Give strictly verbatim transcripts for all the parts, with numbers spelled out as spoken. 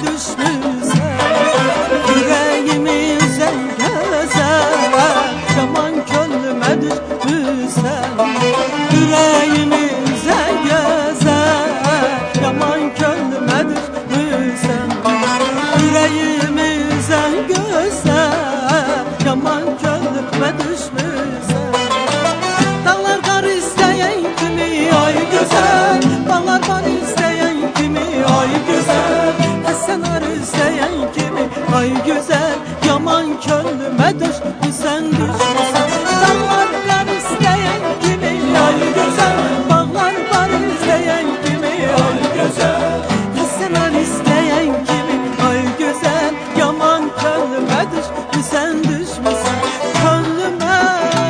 düşmüşsen. Yüreğimi üzen güzel, yaman könlüme düşmüşsen. Yüreğimi üzen güzel, yaman könlüme düşmüşsen. Yüreğimi üzen güzel, yaman könlüme düşmüşsen. Dağlar kar isteyen kimi ay güzel, dağlar kar isteyen kimi ay güzel, sen ar isteyen kimi ay güzel, yaman könlüme düşmüşsen düşmüşsen. Dağlar kar isteyen kimi ay güzel, bağlar var isteyen kimi ay güzel, sen ar isteyen kimi ay güzel, yaman könlüme düşmüşsen düşmüşsen. Könlüme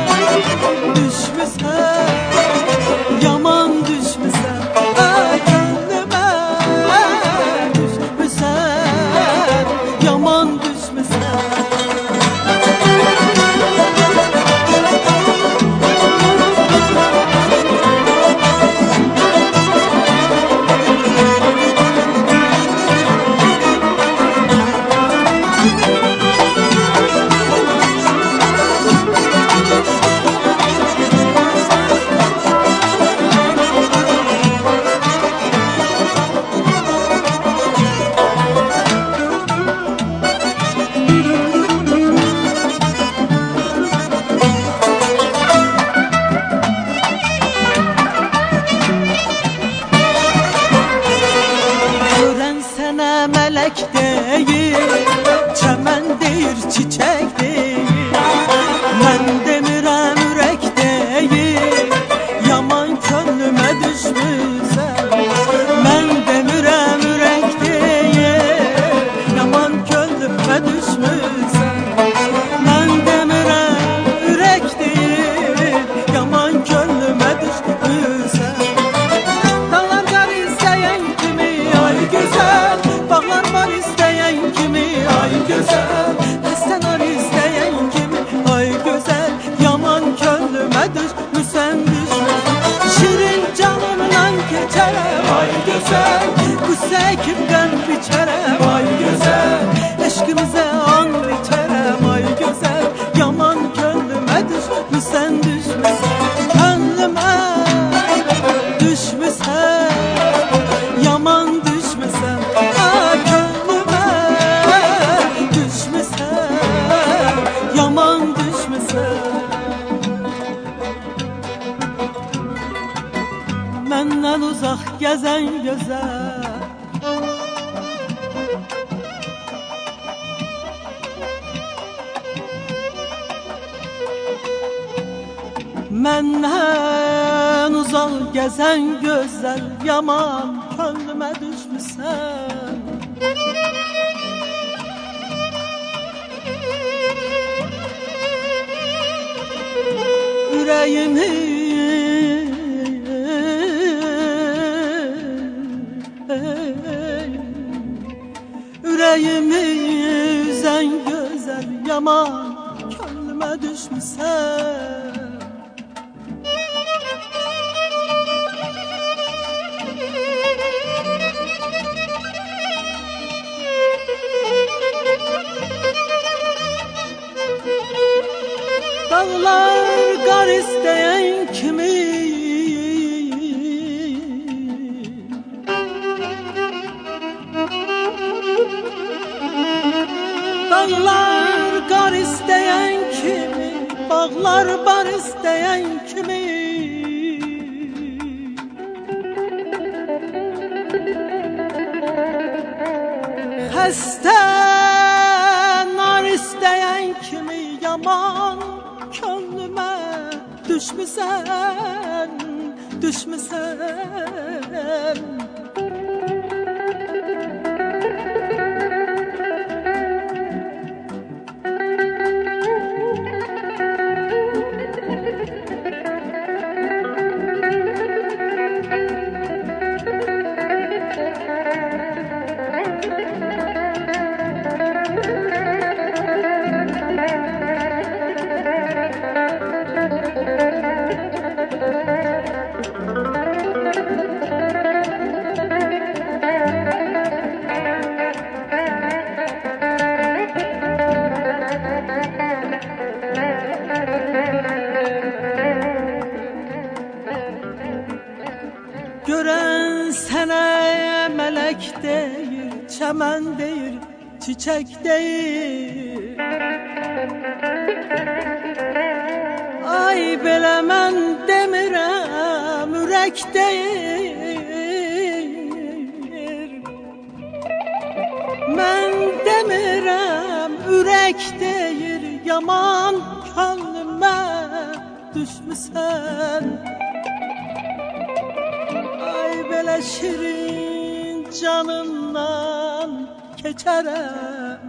düşmüşsen, yaman düşmüşsen. Ay könlüme düşmüşsen, yaman düşmüşsen. Melek değil, çemen değil, çiçek değil. Ben demirem ürek değil, yaman könlüme düşmüşsen. Ben demirem ürek değil, yaman könlüme düşmüşsen. Ben demirem ürek değil, yaman könlüme düşmüşsen. Dağlar kar isteyen kimi ay güzel, bağlar var isteyen kimi ay güzel, sen ar isteyen kimi ay güzel, yaman könlüme düşmüşsen düşmüşsen. Şirin canımdan geçerem ay güzel, kusse kimden biçerem ay güzel, eşkimize an biçerem ay güzel, yaman könlüme düşmüşsen düşmüşsen. Könlüme düşmüşsen, yaman düşmüşsen. Ay könlüme düşmüşsen, yaman düşmüşsen. Menden uzak gezen güzel, menden uzak gezen güzel, yaman könlüme düşmüşsen. Yüreğimi Yüreğimi üzen güzel, yaman könlüme düşmüşsen. Dağlar kar isteyen kimi Dağlar kar isteyen kimi, bağlar bar isteyen kimi. Xəstə nar isteyen kimi, yaman könlüme düşmüşsən, düşmüşsən. çemen değil, çiçek değil. Ay belə mən demirəm, ürək deyir. Mən demirəm, ürək deyir, yaman könlümə düşmüsən. Ay belə şirin canımdan keçərəm.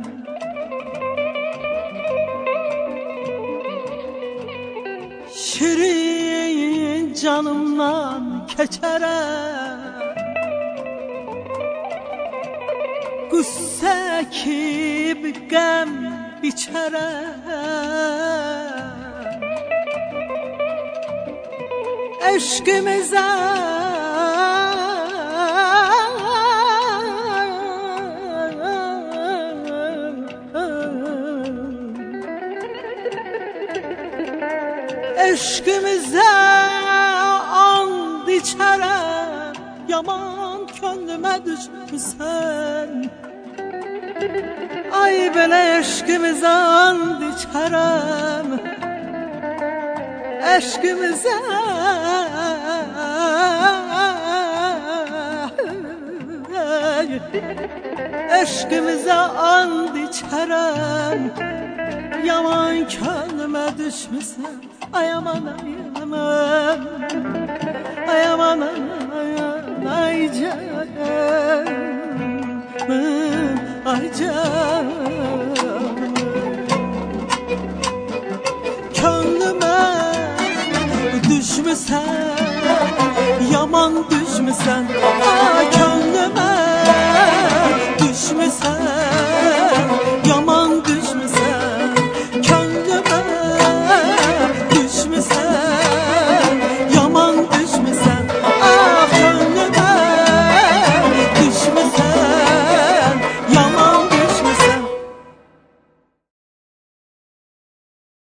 Şirin canımdan keçərəm. Qüssə ekib qəm biçərəm. Eşqimizə Eşqimizə and içərəm, yaman könlümə düşmüsən. Ay belə eşqimizə and içərəm, eşqimizə eşqimizə and içərəm, yaman könlümə düşmüsən. Ay aman ay aman, ay aman ay aman, ay canım, ay canım. Könlüme düşmüsən, yaman düşmüsən. Ay könlüme düşmüsən,